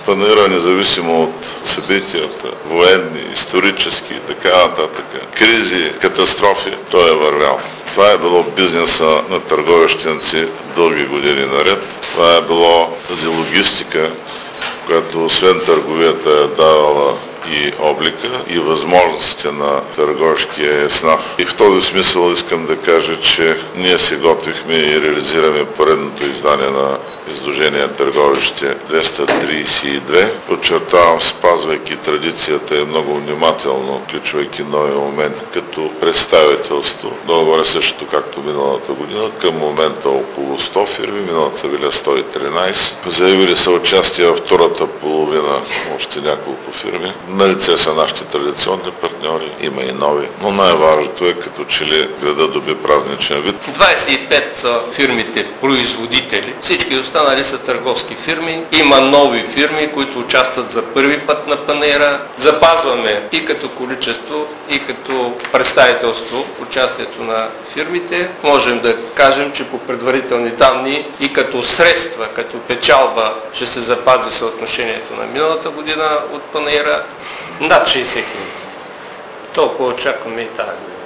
Панаира, независимо от събитията, военни, исторически и така нататък, кризи, катастрофи, той е вървял. Това е било бизнеса на търговищенци дълги години наред. Това е било тази логистика, която освен търговията е давала и облика, и възможностите на търговския еснав. И в този смисъл искам да кажа, че ние се готвихме и реализираме поредното издание на изложение Търговище 232. Подчертавам, спазвайки традицията и много внимателно, включвайки нови моменти като представителство. Долу-горе същото както миналата година. Към момента около 100 фирми, миналата били 113. Заявили са участие във втората половина още няколко фирми. Налице са нашите традиционни партньори, има и нови, но най-важното е като че ли града доби празничен вид. 25 са фирмите производители, всички останали са търговски фирми. Има нови фирми, които участват за първи път на панаира. Запазваме и като количество, и като представителство участието на фирмите. Можем да кажем, че по предварителни данни и като средства, като печалба ще се запази съотношението на миналата година от панаира над 60 000. Толкова очакваме и тази година.